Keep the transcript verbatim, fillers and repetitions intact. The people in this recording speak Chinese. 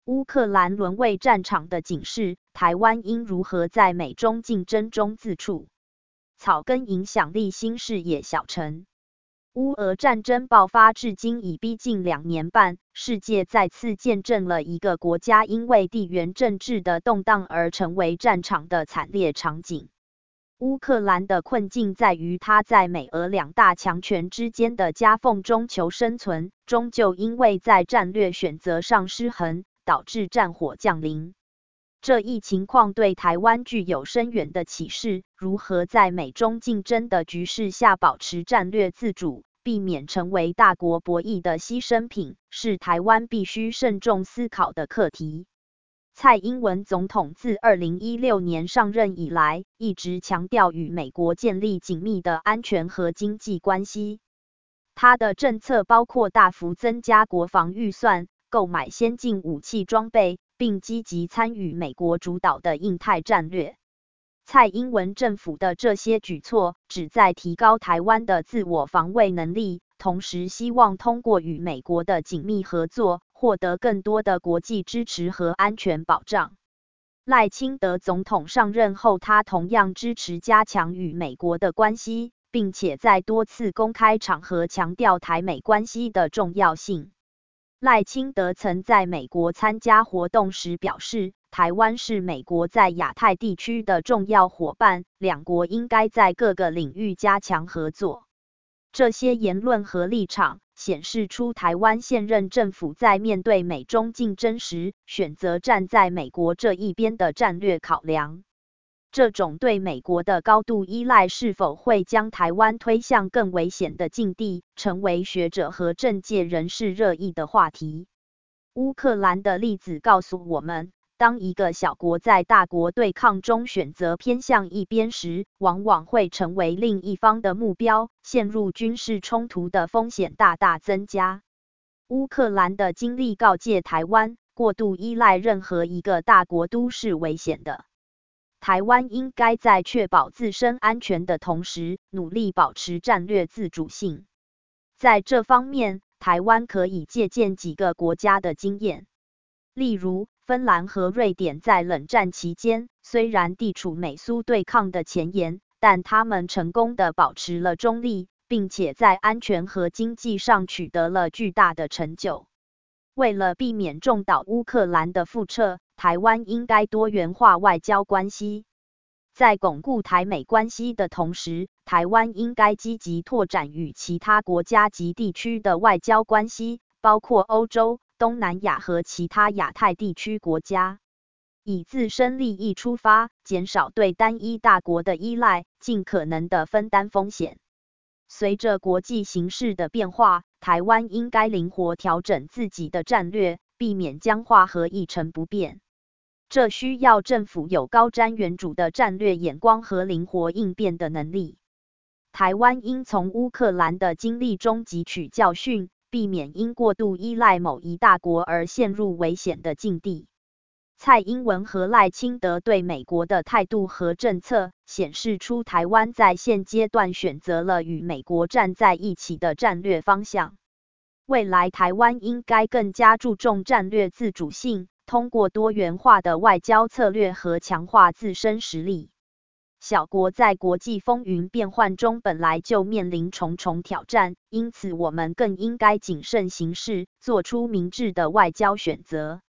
乌克兰沦为战场的警示，台湾应如何在美中竞争中自处？草根影响力新视野小陈。乌俄战争爆发至今已逼近两年半，世界再次见证了一个国家因为地缘政治的动荡而成为战场的惨烈场景。乌克兰的困境在于它在美俄两大强权之间的夹缝中求生存，终究因为在战略选择上失衡，导致战火降临。这一情况对台湾具有深远的启示，如何在美中竞争的局势下保持战略自主，避免成为大国博弈的牺牲品，是台湾必须慎重思考的课题。蔡英文总统自二零一六年上任以来，一直强调与美国建立紧密的安全和经济关系。他的政策包括大幅增加国防预算，购买先进武器装备，并积极参与美国主导的印太战略。蔡英文政府的这些举措旨在提高台湾的自我防卫能力，同时希望通过与美国的紧密合作，获得更多的国际支持和安全保障。赖清德总统上任后，他同样支持加强与美国的关系，并且在多次公开场合强调台美关系的重要性。赖清德曾在美国参加活动时表示，台湾是美国在亚太地区的重要伙伴，两国应该在各个领域加强合作。这些言论和立场显示出台湾现任政府在面对美中竞争时，选择站在美国这一边的战略考量。这种对美国的高度依赖是否会将台湾推向更危险的境地，成为学者和政界人士热议的话题。乌克兰的例子告诉我们，当一个小国在大国对抗中选择偏向一边时，往往会成为另一方的目标，陷入军事冲突的风险大大增加。乌克兰的经历告诫台湾，过度依赖任何一个大国都是危险的。台湾应该在确保自身安全的同时，努力保持战略自主性。在这方面，台湾可以借鉴几个国家的经验。例如，芬兰和瑞典在冷战期间，虽然地处美苏对抗的前沿，但他们成功地保持了中立，并且在安全和经济上取得了巨大的成就。为了避免重蹈乌克兰的覆辙，台湾应该多元化外交关系。在巩固台美关系的同时，台湾应该积极拓展与其他国家及地区的外交关系，包括欧洲、东南亚和其他亚太地区国家。以自身利益出发，减少对单一大国的依赖，尽可能的分担风险。随着国际形势的变化，台湾应该灵活调整自己的战略，避免僵化和一成不变。这需要政府有高瞻远瞩的战略眼光和灵活应变的能力。台湾应从乌克兰的经历中汲取教训，避免因过度依赖某一大国而陷入危险的境地。蔡英文和赖清德对美国的态度和政策，显示出台湾在现阶段选择了与美国站在一起的战略方向。未来台湾应该更加注重战略自主性，通过多元化的外交策略和强化自身实力。小国在国际风云变幻中本来就面临重重挑战，因此我们更应该谨慎行事，做出明智的外交选择。